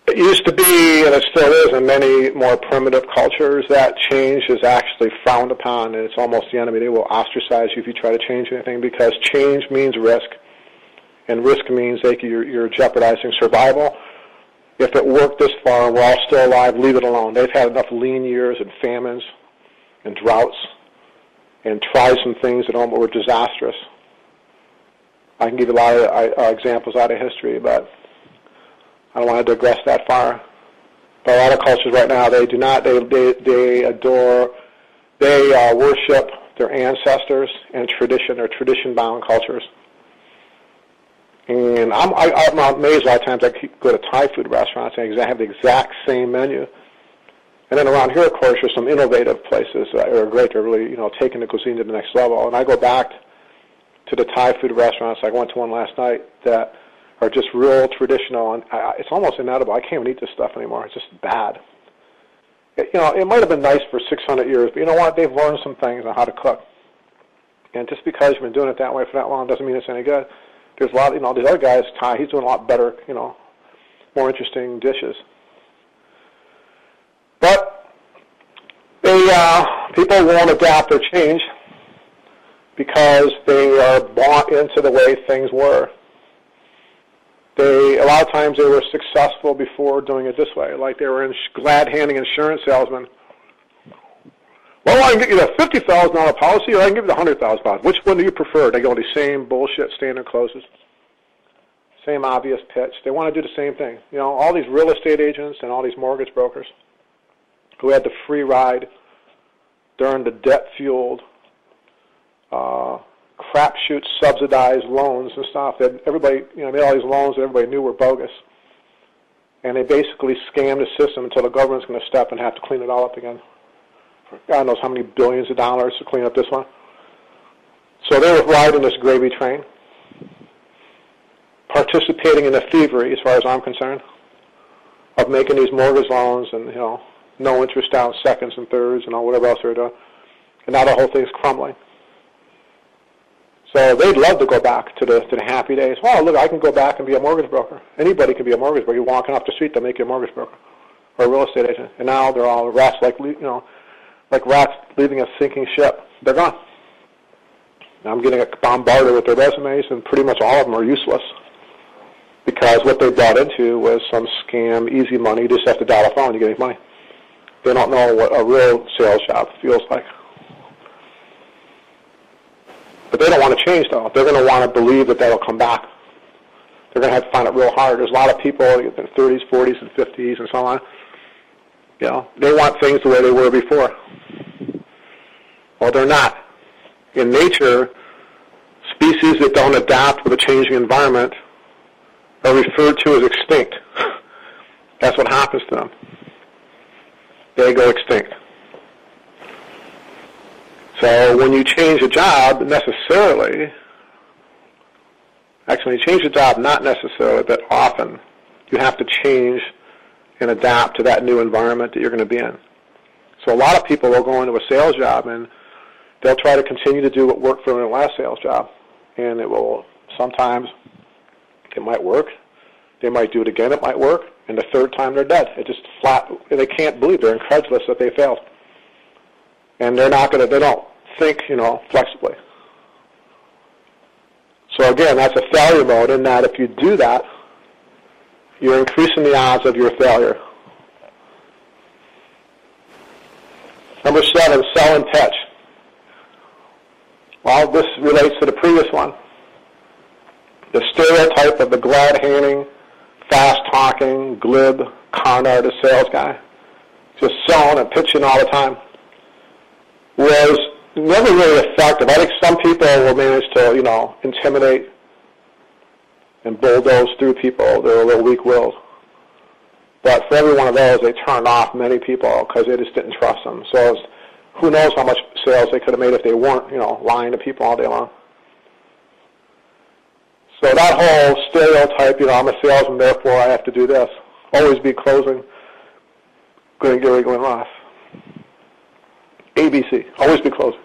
It used to be, and it still is in many more primitive cultures, that change is actually frowned upon, and it's almost the enemy. They will ostracize you if you try to change anything, because change means risk, and risk means you're jeopardizing survival. If it worked this far and we're all still alive, leave it alone. They've had enough lean years and famines and droughts and tried some things that were disastrous. I can give you a lot of examples out of history, but I don't want to digress that far. But a lot of cultures right now, they do not. They adore, they worship their ancestors and tradition. They're tradition-bound cultures. And I'm amazed a lot of times I go to Thai food restaurants and I have the exact same menu. And then around here, of course, there's some innovative places that are great. They're really, taking the cuisine to the next level. And I go back to the Thai food restaurants. I went to one last night that are just real traditional, and it's almost inedible. I can't even eat this stuff anymore. It's just bad. It might have been nice for 600 years, but you know what? They've learned some things on how to cook. And just because you've been doing it that way for that long doesn't mean it's any good. There's a lot, these other guys, Thai, he's doing a lot better, more interesting dishes. But people won't adapt or change because they are bought into the way things were. A lot of times they were successful before doing it this way, like they were glad-handing insurance salesmen. Well, I can get you the $50,000 policy, or I can give you the $100,000. Which one do you prefer? They go the same bullshit standard closes, same obvious pitch. They want to do the same thing. All these real estate agents and all these mortgage brokers who had the free ride during the debt-fueled, crapshoot subsidized loans and stuff that everybody, made all these loans that everybody knew were bogus. And they basically scammed the system until the government's going to step and have to clean it all up again. For God knows how many billions of dollars to clean up this one. So they were riding this gravy train, participating in the thievery, as far as I'm concerned, of making these mortgage loans and, no interest down seconds and thirds and whatever else they're doing. And now the whole thing's crumbling. So they'd love to go back to the happy days. Well, look, I can go back and be a mortgage broker. Anybody can be a mortgage broker. You're walking off the street, they'll make you a mortgage broker or a real estate agent. And now they're all rats, like rats leaving a sinking ship. They're gone. Now I'm getting bombarded with their resumes, and pretty much all of them are useless because what they bought into was some scam, easy money. You just have to dial a phone to get any money. They don't know what a real sales job feels like. But they don't want to change, though. They're going to want to believe that that'll come back. They're going to have to find it real hard. There's a lot of people in their 30s, 40s, and 50s, and so on. They want things the way they were before. Well, they're not. In nature, species that don't adapt with a changing environment are referred to as extinct. That's what happens to them. They go extinct. So when you change a job, when you change a job, not necessarily, but often, you have to change and adapt to that new environment that you're going to be in. So a lot of people will go into a sales job and they'll try to continue to do what worked for them in their last sales job. And sometimes it might work. They might do it again, it might work. And the third time they're dead. It just flat, they can't believe, they're incredulous that they failed. And they don't think, flexibly. So again, that's a failure mode in that if you do that, you're increasing the odds of your failure. Number 7, sell and pitch. Well, this relates to the previous one. The stereotype of the glad-handing, fast-talking, glib, con artist sales guy, just selling and pitching all the time, was never really effective. I think some people will manage to, intimidate and bulldoze through people. They're a little weak-willed. But for every one of those, they turned off many people because they just didn't trust them. So who knows how much sales they could have made if they weren't, lying to people all day long. So that whole stereotype, I'm a salesman, therefore I have to do this. Always be closing. Going off. ABC. Always be closing.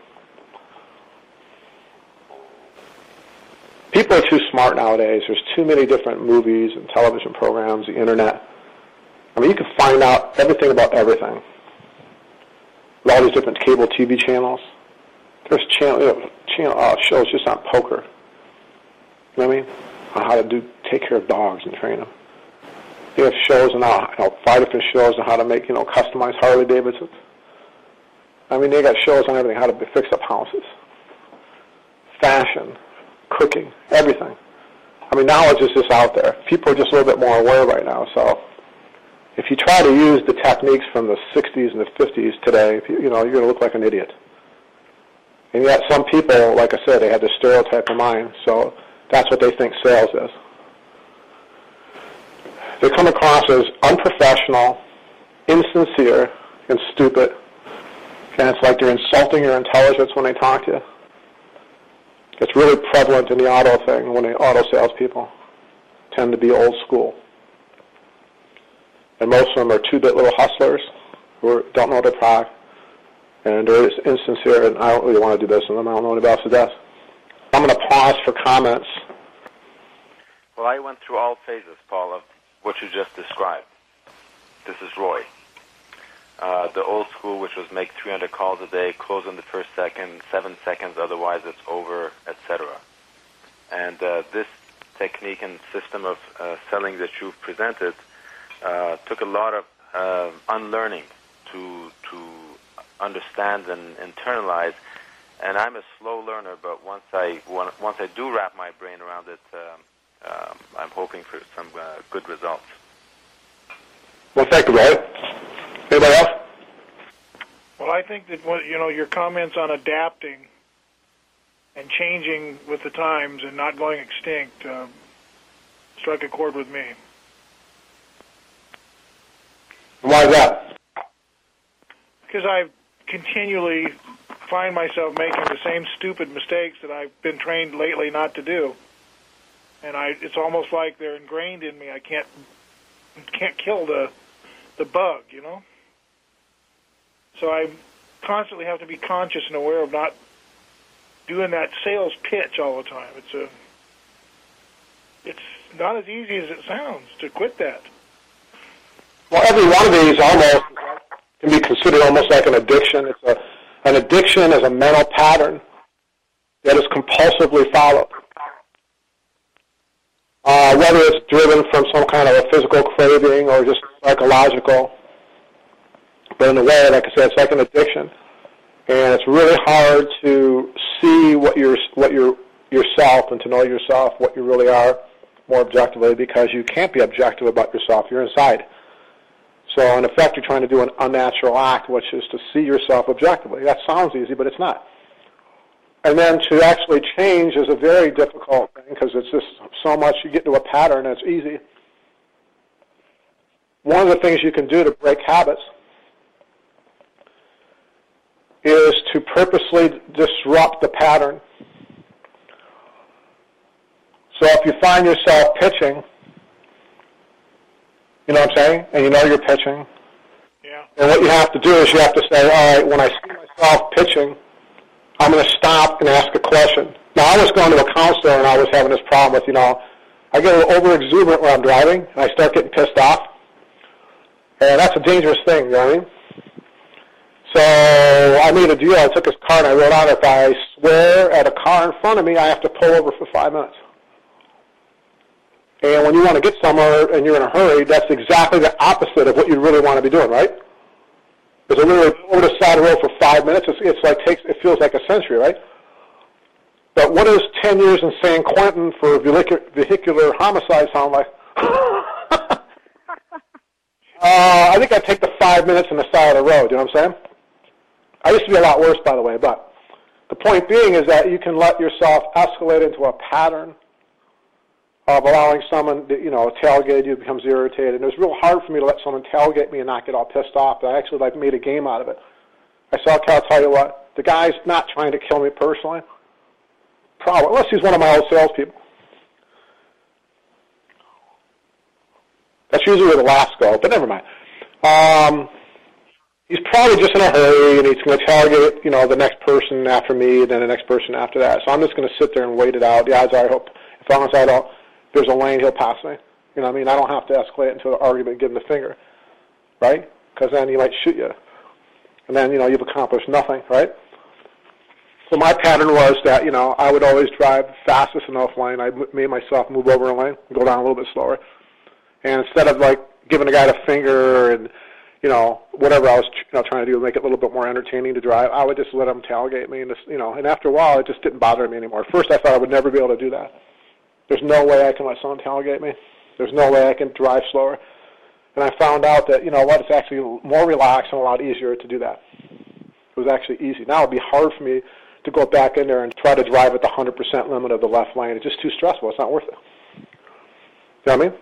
People are too smart nowadays. There's too many different movies and television programs, the internet. I mean, you can find out everything about everything. With all these different cable TV channels. There's shows just on poker. You know what I mean? On how to take care of dogs and train them. They have shows on 5 different shows on how to make, customized Harley Davidsons. I mean, they got shows on everything, how to fix up houses, fashion, cooking, everything. I mean, knowledge is just out there. People are just a little bit more aware right now. So if you try to use the techniques from the 60s and the 50s today, you're going to look like an idiot. And yet some people, like I said, they have this stereotype of mind, so that's what they think sales is. They come across as unprofessional, insincere, and stupid. And it's like they're insulting your intelligence when they talk to you. It's really prevalent in the auto thing when the auto salespeople tend to be old school. And most of them are two-bit little hustlers who don't know their product. And they're insincere, and I don't really want to do business with them. I don't know anybody else who does. I'm going to pause for comments. Well, I went through all phases, Paul, of what you just described. This is Roy. The old school, which was make 300 calls a day, close in the first second, 7 seconds, otherwise it's over, etc. And this technique and system of selling that you've presented took a lot of unlearning to understand and internalize. And I'm a slow learner, but once I do wrap my brain around it, I'm hoping for some good results. Well, thank you, Roy. Anybody else? Well, I think that your comments on adapting and changing with the times and not going extinct struck a chord with me. Why is that? Because I continually find myself making the same stupid mistakes that I've been trained lately not to do, and it's almost like they're ingrained in me. I can't kill the bug, So I constantly have to be conscious and aware of not doing that sales pitch all the time. It's not as easy as it sounds to quit that. Well, every one of these almost can be considered almost like an addiction. An addiction is a mental pattern that is compulsively followed. Whether it's driven from some kind of a physical craving or just psychological. But in a way, like I said, it's like an addiction. And it's really hard to see what yourself and to know yourself, what you really are more objectively, because you can't be objective about yourself. You're inside. So, in effect, you're trying to do an unnatural act, which is to see yourself objectively. That sounds easy, but it's not. And then to actually change is a very difficult thing because it's just so much. You get into a pattern, and it's easy. One of the things you can do to break habits is to purposely disrupt the pattern. So if you find yourself pitching, you know what I'm saying? And you know you're pitching. Yeah. And what you have to do is you have to say, all right, when I see myself pitching, I'm going to stop and ask a question. Now, I was going to a counselor, and I was having this problem with, I get a little over-exuberant when I'm driving, and I start getting pissed off. And that's a dangerous thing, you know what I mean? So I made a deal. I took his car, and I wrote out, if I swear at a car in front of me, I have to pull over for 5 minutes. And when you want to get somewhere and you're in a hurry, that's exactly the opposite of what you really want to be doing, right? Because literally over the side of the road for 5 minutes, it feels like a century, right? But what does 10 years in San Quentin for vehicular homicide sound like? I think I'd take the 5 minutes on the side of the road, you know what I'm saying? I used to be a lot worse, by the way, but the point being is that you can let yourself escalate into a pattern of allowing someone, tailgate you, becomes irritated. And it was real hard for me to let someone tailgate me and not get all pissed off. But I actually made a game out of it. I said, okay, I'll tell you what, the guy's not trying to kill me personally. Probably, unless he's one of my old salespeople. That's usually where the laughs go, but never mind. He's probably just in a hurry, and he's going to tailgate, the next person after me, and then the next person after that. So I'm just going to sit there and wait it out. The odds are, I hope, as long as there's a lane, he'll pass me. You know what I mean? I don't have to escalate into an argument and give him the finger. right? Because then he might shoot you. And then, you've accomplished nothing, right? So my pattern was that, I would always drive fastest enough lane. I made myself move over a lane, go down a little bit slower. And instead of, giving the guy the finger and, whatever I was trying to do to make it a little bit more entertaining to drive, I would just let him tailgate me. And, and after a while, it just didn't bother me anymore. At first, I thought I would never be able to do that. There's no way I can let someone tailgate me. There's no way I can drive slower. And I found out that, it's actually more relaxed and a lot easier to do that. It was actually easy. Now it would be hard for me to go back in there and try to drive at the 100% limit of the left lane. It's just too stressful. It's not worth it. You know what I mean?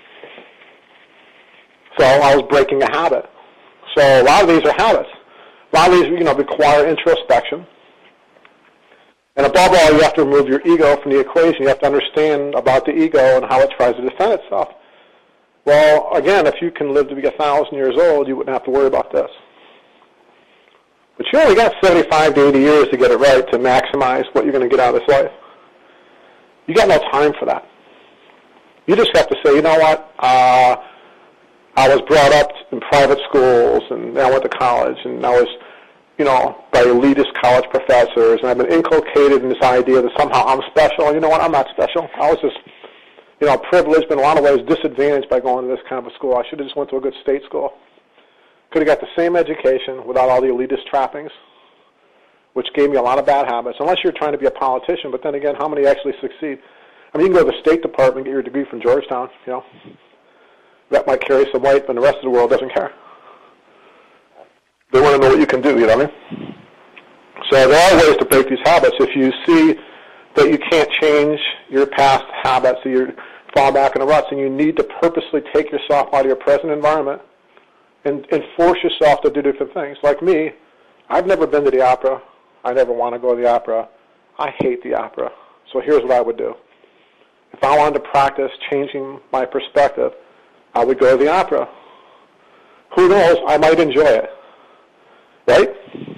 So I was breaking a habit. So a lot of these are habits. A lot of these, require introspection. And above all, you have to remove your ego from the equation. You have to understand about the ego and how it tries to defend itself. Well, again, if you can live to be 1,000 years old, you wouldn't have to worry about this. But you only got 75 to 80 years to get it right, to maximize what you're going to get out of this life. You got no time for that. You just have to say, you know what, I was brought up in private schools, and I went to college, and I was, by elitist college professors, and I've been inculcated in this idea that somehow I'm special. You know what, I'm not special. I was just, privileged, but in a lot of ways disadvantaged by going to this kind of a school. I should have just went to a good state school. Could have got the same education without all the elitist trappings, which gave me a lot of bad habits, unless you're trying to be a politician. But then again, how many actually succeed? I mean, you can go to the State Department and get your degree from Georgetown, That might carry some weight, but the rest of the world doesn't care. They want to know what you can do, you know what I mean? So there are ways to break these habits. If you see that you can't change your past habits, so you fall back in the ruts, and you need to purposely take yourself out of your present environment and force yourself to do different things. Like me, I've never been to the opera. I never want to go to the opera. I hate the opera. So here's what I would do. If I wanted to practice changing my perspective, I would go to the opera. Who knows? I might enjoy it. Right?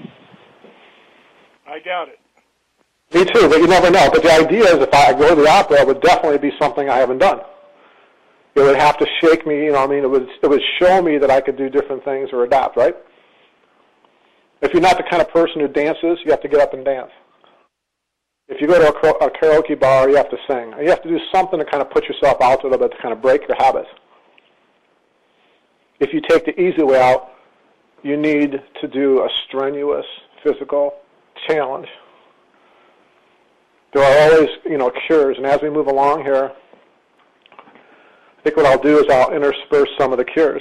I doubt it. Me too, but you never know. But the idea is if I go to the opera, it would definitely be something I haven't done. It would have to shake me, it would show me that I could do different things or adapt, right? If you're not the kind of person who dances, you have to get up and dance. If you go to a karaoke bar, you have to sing. You have to do something to kind of put yourself out a little bit to kind of break your habits. If you take the easy way out, you need to do a strenuous physical challenge. There are always, cures, and as we move along here, I think what I'll do is I'll intersperse some of the cures.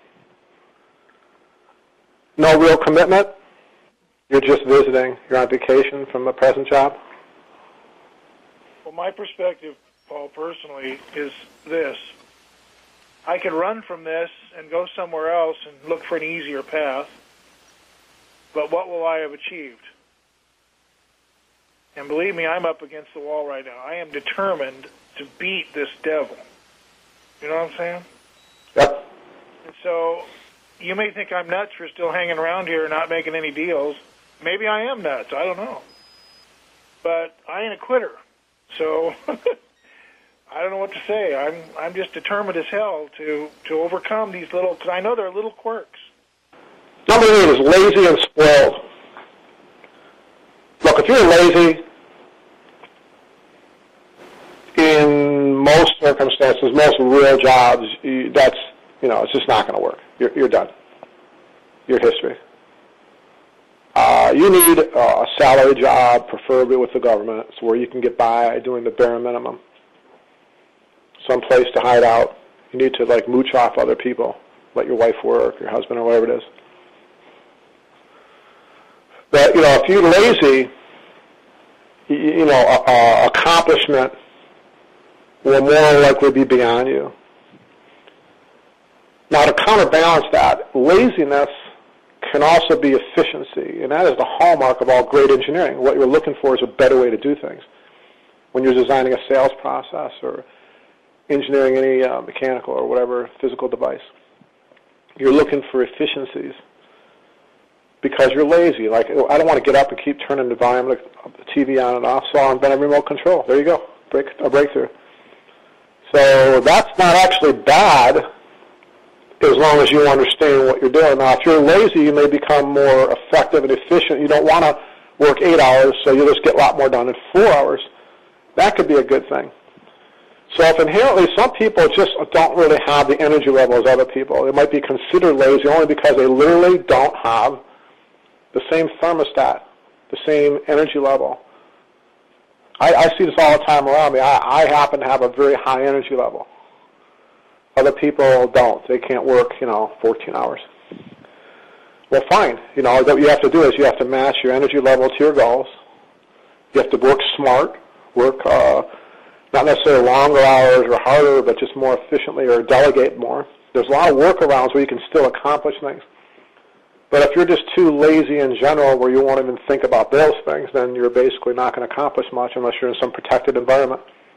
No real commitment. You're just visiting. You're on vacation from a present job. Well, my perspective, Paul, personally, is this. I could run from this and go somewhere else and look for an easier path, but what will I have achieved? And believe me, I'm up against the wall right now. I am determined to beat this devil. You know what I'm saying? Yep. And so you may think I'm nuts for still hanging around here and not making any deals. Maybe I am nuts. I don't know. But I ain't a quitter. So I don't know what to say. I'm just determined as hell to overcome these little, because I know they're little quirks. Number 8 is lazy and spoiled. Look, if you're lazy, in most circumstances, most real jobs, that's, it's just not going to work. You're done. You're history. You need a salary job, preferably with the government, so where you can get by doing the bare minimum. Some place to hide out. You need to, mooch off other people. Let your wife work, your husband, or whatever it is. But, if you're lazy, accomplishment will more likely be beyond you. Now, to counterbalance that, laziness can also be efficiency, and that is the hallmark of all great engineering. What you're looking for is a better way to do things. When you're designing a sales process or engineering any mechanical or whatever physical device, you're looking for efficiencies because you're lazy. I don't want to get up and keep turning the volume of the TV on and off, so I'll invent a remote control. There you go, a breakthrough. So that's not actually bad. as long as you understand what you're doing. Now, if you're lazy, you may become more effective and efficient. You don't want to work 8 hours, so you'll just get a lot more done in 4 hours. That could be a good thing. So if inherently some people just don't really have the energy level as other people, they might be considered lazy only because they literally don't have the same thermostat, the same energy level. I see this all the time around me. I happen to have a very high energy level. Other people don't. They can't work, 14 hours. Well, fine. What you have to do is you have to match your energy level to your goals. You have to work smart, work not necessarily longer hours or harder, but just more efficiently or delegate more. There's a lot of workarounds where you can still accomplish things. But if you're just too lazy in general where you won't even think about those things, then you're basically not going to accomplish much unless you're in some protected environment.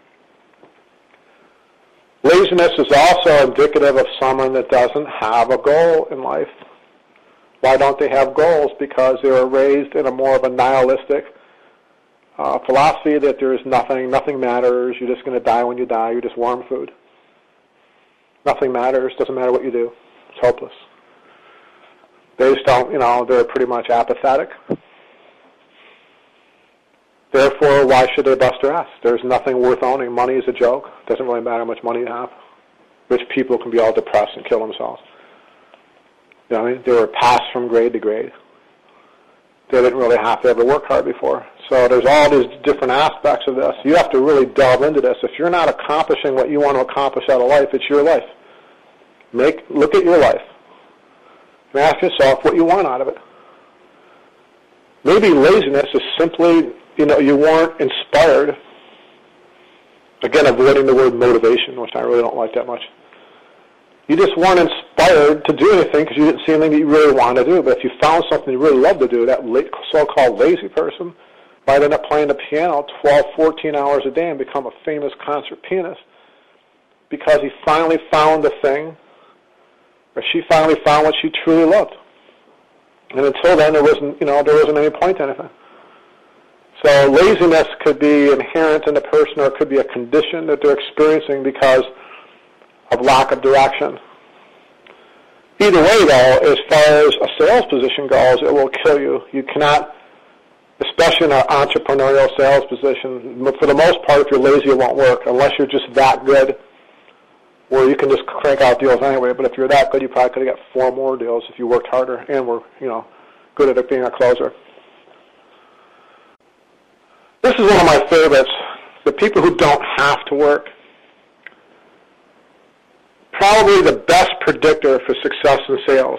Laziness is also indicative of someone that doesn't have a goal in life. Why don't they have goals? Because they were raised in a more of a nihilistic philosophy that there is nothing matters, you're just going to die when you die, you're just worm food. Nothing matters, doesn't matter what you do. It's hopeless. They just don't, they're pretty much apathetic. Therefore, why should they bust their ass? There's nothing worth owning. Money is a joke. It doesn't really matter how much money you have. Rich people can be all depressed and kill themselves. They were passed from grade to grade. They didn't really have to ever work hard before. So there's all these different aspects of this. You have to really delve into this. If you're not accomplishing what you want to accomplish out of life, it's your life. Look at your life. And ask yourself what you want out of it. Maybe laziness is simply, you weren't inspired. Again, avoiding the word motivation, which I really don't like that much. You just weren't inspired to do anything because you didn't see anything that you really wanted to do. But if you found something you really loved to do, that so-called lazy person might end up playing the piano 12, 14 hours a day and become a famous concert pianist because he finally found the thing, or she finally found what she truly loved. And until then, there wasn't any point to anything. So laziness could be inherent in the person, or it could be a condition that they're experiencing because of lack of direction. Either way, though, as far as a sales position goes, it will kill you. You cannot, especially in an entrepreneurial sales position, for the most part, if you're lazy, it won't work unless you're just that good where you can just crank out deals anyway. But if you're that good, you probably could have got 4 more deals if you worked harder and were, good at it being a closer. This is one of my favorites. The people who don't have to work. Probably the best predictor for success in sales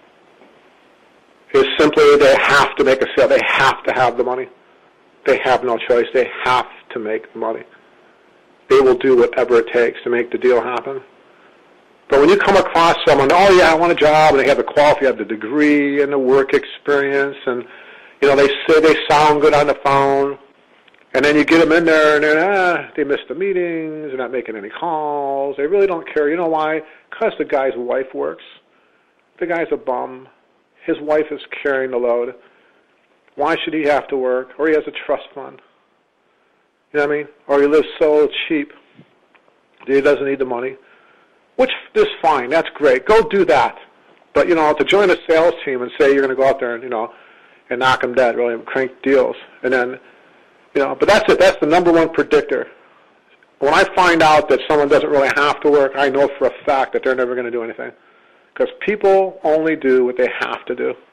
is simply they have to make a sale. They have to have the money. They have no choice. They have to make the money. They will do whatever it takes to make the deal happen. But when you come across someone, oh yeah, I want a job, and they have the quality, have the degree and the work experience, and they say they sound good on the phone, and then you get them in there, and they miss the meetings, they're not making any calls, they really don't care. You know why? Because the guy's wife works. The guy's a bum. His wife is carrying the load. Why should he have to work? Or he has a trust fund. You know what I mean? Or he lives so cheap that he doesn't need the money. Which is fine. That's great. Go do that. But, to join a sales team and say you're going to go out there and, and knock them dead, really, and crank deals. And then, but that's it. That's the number one predictor. When I find out that someone doesn't really have to work, I know for a fact that they're never going to do anything. Because people only do what they have to do.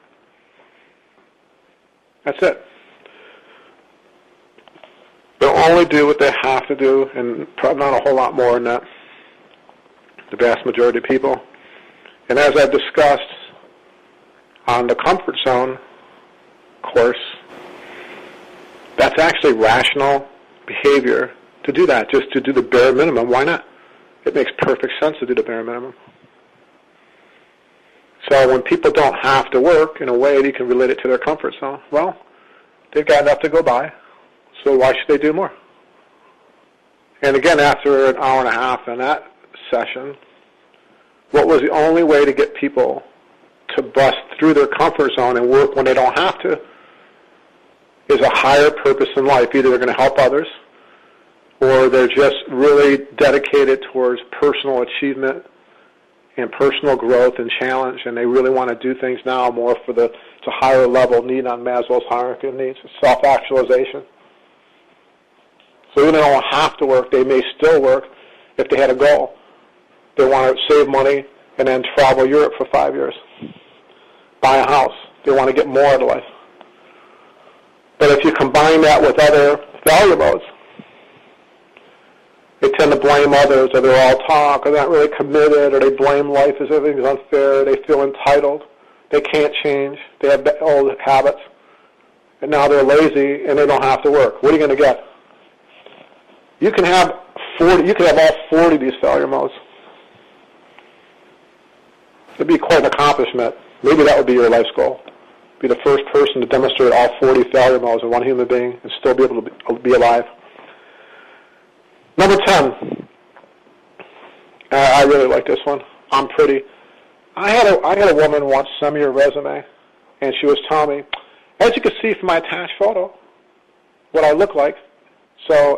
That's it. They'll only do what they have to do, and probably not a whole lot more than that. The vast majority of people. And as I've discussed on the comfort zone course, that's actually rational behavior to do that, just to do the bare minimum. Why not? It makes perfect sense to do the bare minimum. So when people don't have to work, in a way, you can relate it to their comfort zone. Well, they've got enough to go by, so why should they do more? And again, after an hour and a half in that session, what was the only way to get people to bust through their comfort zone and work when they don't have to is a higher purpose in life. Either they're going to help others, or they're just really dedicated towards personal achievement and personal growth and challenge, and they really want to do things now more for it's a higher level need on Maslow's hierarchy of needs, self-actualization. So even though they don't have to work, they may still work if they had a goal. They want to save money and then travel Europe for 5 years, buy a house. They want to get more out of life. But if you combine that with other failure modes, they tend to blame others, or they're all talk, or they're not really committed, or they blame life as everything's unfair, they feel entitled, they can't change, they have old habits, and now they're lazy and they don't have to work. What are you going to get? You can have all 40 of these failure modes. It'd be quite an accomplishment. Maybe that would be your life's goal. Be the first person to demonstrate all 40 failure modes in one human being and still be able to be alive. Number 10. I really like this one. I'm pretty. I had a woman once send me her resume, and she was telling me, as you can see from my attached photo, what I look like. So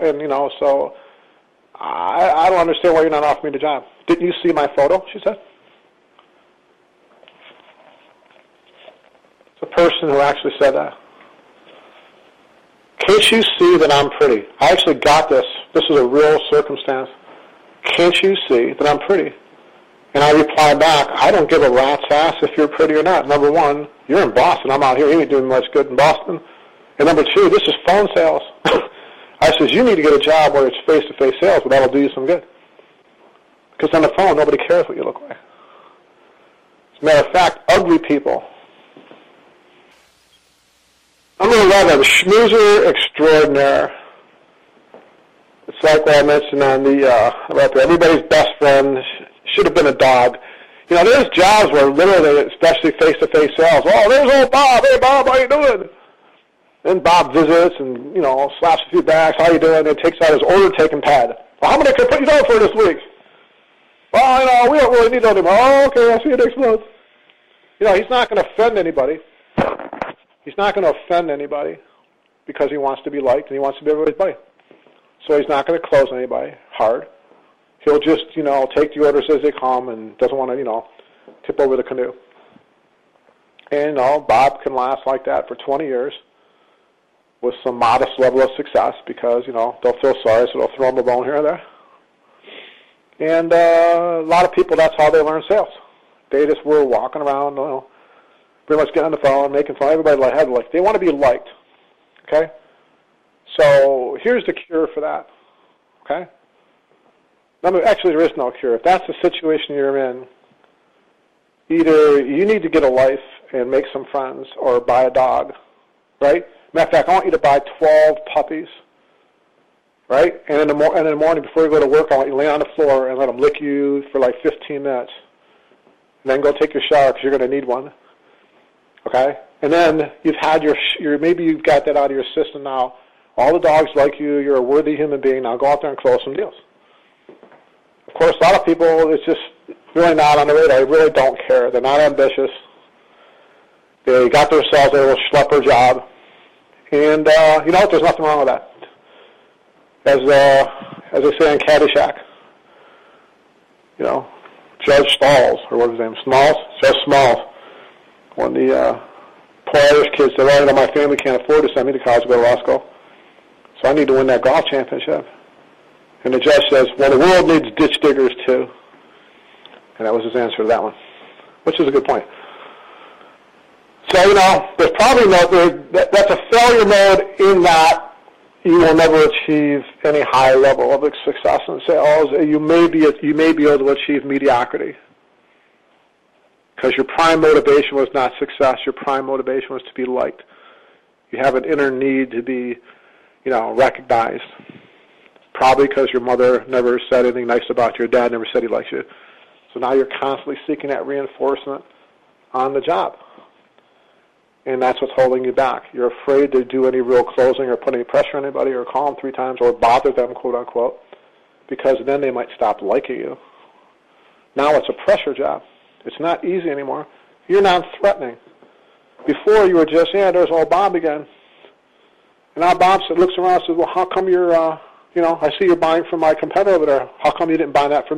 I don't understand why you're not offering me the job. Didn't you see my photo? She said. It's a person who actually said that. Can't you see that I'm pretty? I actually got this. This is a real circumstance. Can't you see that I'm pretty? And I replied back, I don't give a rat's ass if you're pretty or not. Number one, you're in Boston. I'm out here. You ain't doing much good in Boston. And number two, this is phone sales. I says, you need to get a job where it's face-to-face sales, but that'll do you some good. Because on the phone, nobody cares what you look like. As a matter of fact, ugly people. Number 11, schmoozer extraordinaire. It's like what I mentioned on about everybody's best friend should have been a dog. You know, there's jobs where literally, especially face-to-face sales, oh, there's old Bob. Hey, Bob, how you doing? Then Bob visits and, slaps a few bags. How you doing? And takes out his order-taking pad. Well, how many can I put you down for this week? Well, we don't really need that anymore. Oh, okay, I'll see you next month. He's not going to offend anybody. He's not going to offend anybody because he wants to be liked and he wants to be everybody's buddy. So he's not going to close anybody hard. He'll just, take the orders as they come and doesn't want to, tip over the canoe. And, Bob can last like that for 20 years with some modest level of success because, they'll feel sorry, so they'll throw him a bone here and there. And a lot of people, that's how they learn sales. They just were walking around, pretty much getting on the phone, making fun of everybody. They want to be liked, okay? So here's the cure for that, okay? Actually, there is no cure. If that's the situation you're in, either you need to get a life and make some friends or buy a dog, right? Matter of fact, I want you to buy 12 puppies, right? And in the morning before you go to work, I want you to lay on the floor and let them lick you for like 15 minutes. And then go take your shower because you're going to need one, okay? And then you've had maybe you've got that out of your system now. All the dogs like you. You're a worthy human being. Now go out there and close some deals. Of course, a lot of people, it's just really not on the radar. They really don't care. They're not ambitious. They got themselves a little schlepper job. And, you know what? There's nothing wrong with that. As they say in Caddyshack, Judge Smalls, or what is his name? Smalls? Judge Smalls. When the poor Irish kids said, well, my family can't afford to send me to college to go to law school, so I need to win that golf championship. And the judge says, well, the world needs ditch diggers too. And that was his answer to that one, which is a good point. So, there's probably that's a failure mode in that you will never achieve any high level of success in sales. You may be able to achieve mediocrity because your prime motivation was not success. Your prime motivation was to be liked. You have an inner need to be, recognized. Probably because your mother never said anything nice about you. Your dad never said he likes you. So now you're constantly seeking that reinforcement on the job. And that's what's holding you back. You're afraid to do any real closing or put any pressure on anybody or call them 3 times or bother them, quote unquote, because then they might stop liking you. Now it's a pressure job. It's not easy anymore. You're non-threatening. Before you were just, there's old Bob again. And now Bob looks around and says, well, how come you're, I see you're buying from my competitor over there. How come you didn't buy that from me?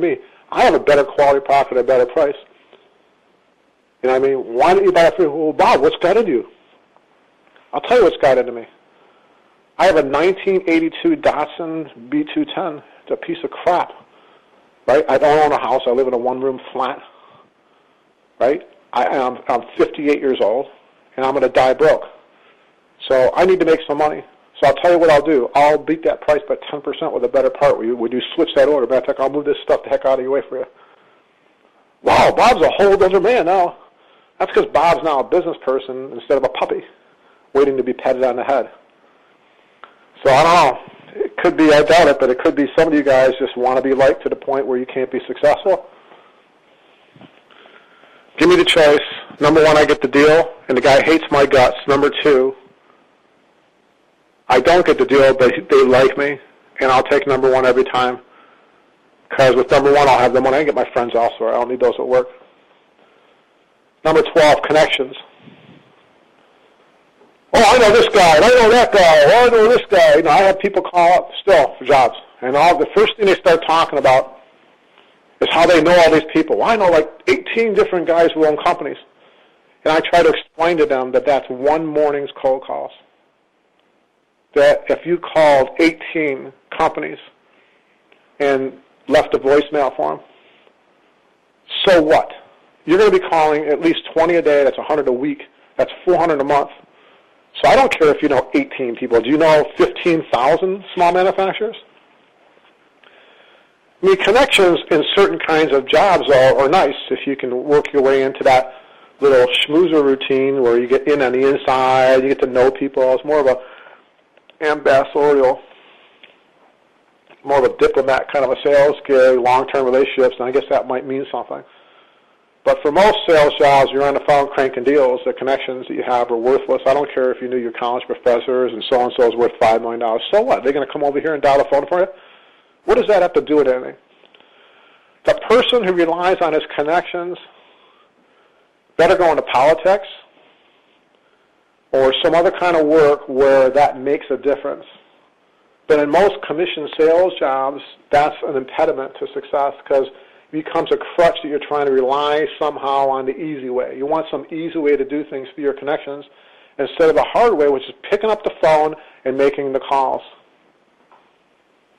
I have a better quality product at a better price. You know what I mean? Why don't you buy it for, well, Bob, what's got into you? I'll tell you what's got into me. I have a 1982 Datsun B210. It's a piece of crap, right? I don't own a house. I live in a one-room flat, right? I'm 58 years old, and I'm going to die broke. So I need to make some money. So I'll tell you what I'll do. I'll beat that price by 10% with a better part. Would you switch that order? Matter of fact, I'll move this stuff the heck out of your way for you. Wow, Bob's a whole other man now. That's because Bob's now a business person instead of a puppy waiting to be petted on the head. So I don't know. It could be, I doubt it, but it could be some of you guys just want to be liked to the point where you can't be successful. Give me the choice. Number one, I get the deal, and the guy hates my guts. Number two, I don't get the deal, but they like me, and I'll take number one every time. Because with number one, I'll have the money. I can get my friends elsewhere. I don't need those at work. Number 12, connections. Oh, I know this guy, and I know that guy, oh, I know this guy. You know, I have people call up still for jobs. And the first thing they start talking about is how they know all these people. Well, I know like 18 different guys who own companies. And I try to explain to them that that's one morning's cold calls. That if you called 18 companies and left a voicemail for them, so what? You're going to be calling at least 20 a day. That's 100 a week. That's 400 a month. So I don't care if you know 18 people. Do you know 15,000 small manufacturers? I mean, connections in certain kinds of jobs are nice if you can work your way into that little schmoozer routine where you get in on the inside, you get to know people. It's more of a ambassadorial, more of a diplomat kind of a sales gig, long-term relationships, and I guess that might mean something. But for most sales jobs, you're on the phone cranking deals. The connections that you have are worthless. I don't care if you knew your college professors and so-and-so is worth $5 million. So what? They're going to come over here and dial the phone for you? What does that have to do with anything? The person who relies on his connections better go into politics or some other kind of work where that makes a difference. But in most commission sales jobs, that's an impediment to success because it becomes a crutch that you're trying to rely somehow on the easy way. You want some easy way to do things through your connections instead of the hard way, which is picking up the phone and making the calls.